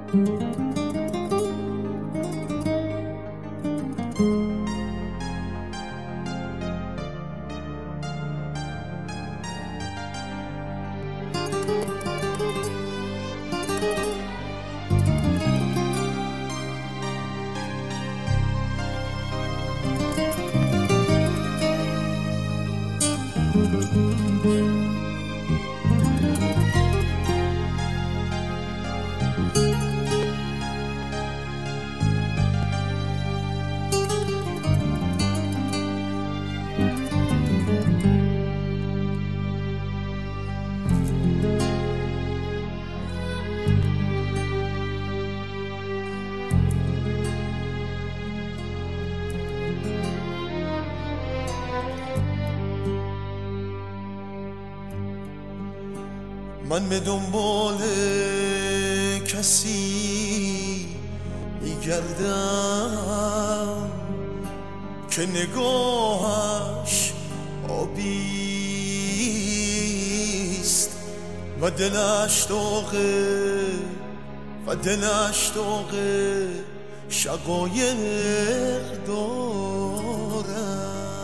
من به دنبال کسی میگردم که نگاهش آبیست و دلش داغه شقایق دارد.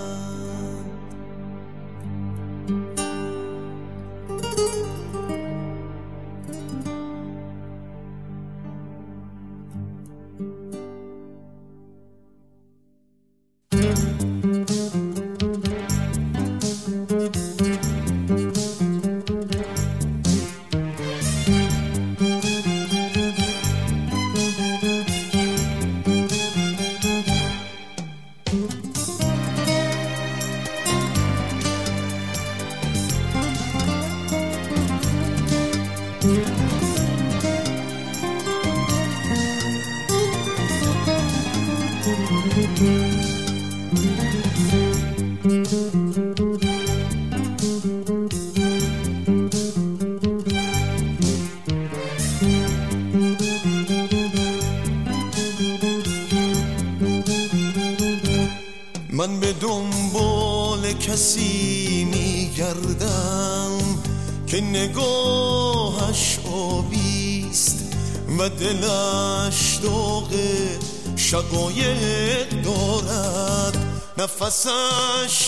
من به دنبال کسی میگردم که نگاهش آبیست و دلش داغه شقایق دارد. نفسش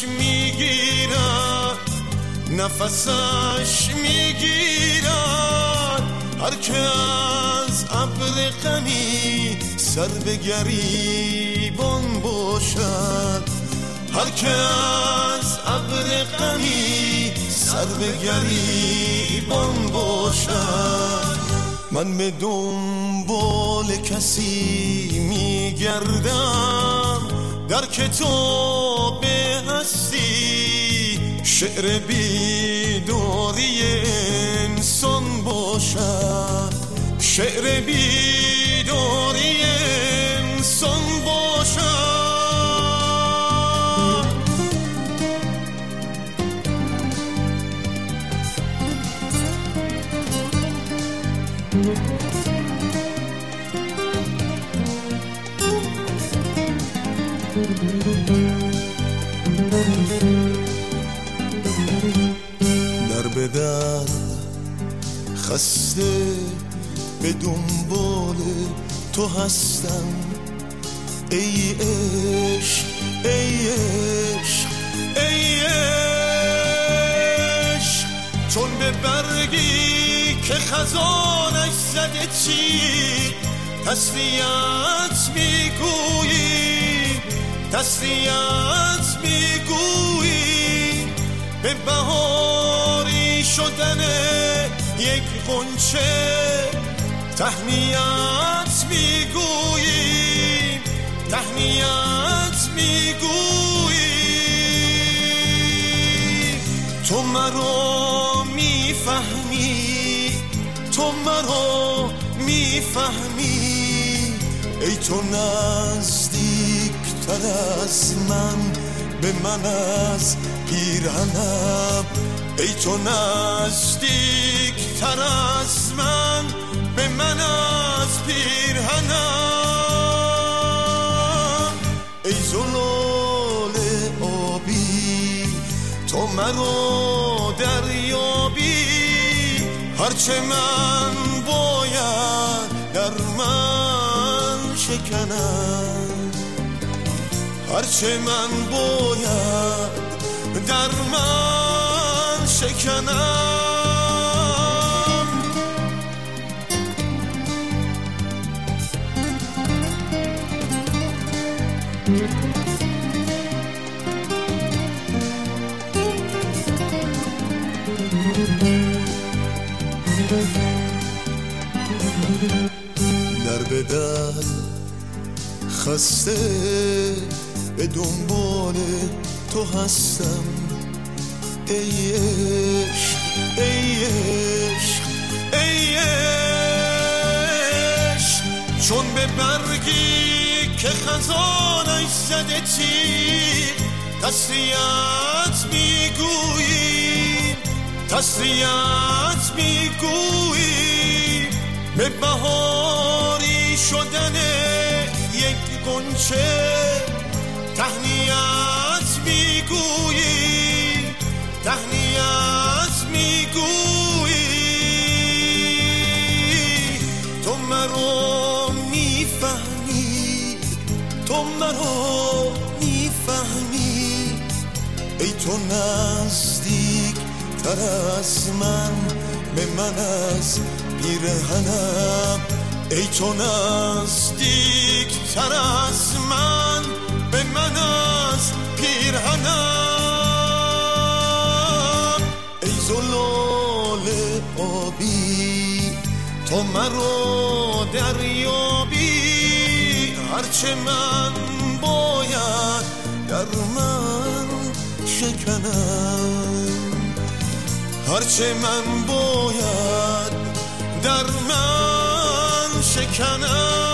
میگیرد هر که از ابر غمی سر به گریبان باشد. هر که از ابر غمی سر به گریبان باشد. من به دنبال کسی میگردم در کتاب هستی شعر بیداری انسان باشد. شعر بیداری انسان باشد. در به در خسته به دنبال تو هستم. ای عشق ای عشق ای عشق چون به برگی که خزانش زده چی تسلیت میگویی به بهاری شدن یک غنچه تهنیت میگویی تو مرا میفهمی ای تو نزدیکتر از من به من از پیرهنم. ای تو نزدیکتر از من به من از پیرهنم. ای زلال آبی تو مرا دریابی هرچه من باید در شکنم، هرچه من باید در من شکنم. در به در خسته به دنبال تو هستم، ای عشق ای عشق ای عشق، چون به برگی که خزانش زده تیر تسلیت میگویی، تسلیت میگویی، به بهاری شدن یک غنچه تهنیت میگویی، تهنیت میگویی. تو مرا میفهمی، تو مرا میفهمی، ای تو نزدیک تر از من به من از پیرهنم، ای تو نزدیک تر از من به من از پیرهنم. ای زلال آبی تو مرا دریابی، هرچه من باید در من شکنم، هرچه من باید در من شکنم.